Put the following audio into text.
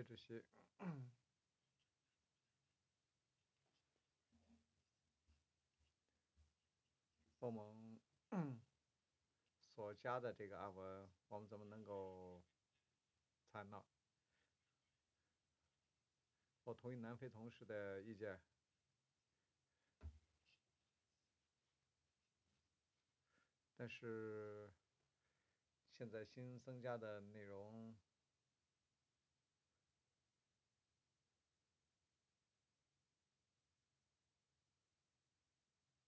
裴主席，我们所加的这个案文，我们怎么能够采纳？我同意南非同事的意见，但是现在新增加的内容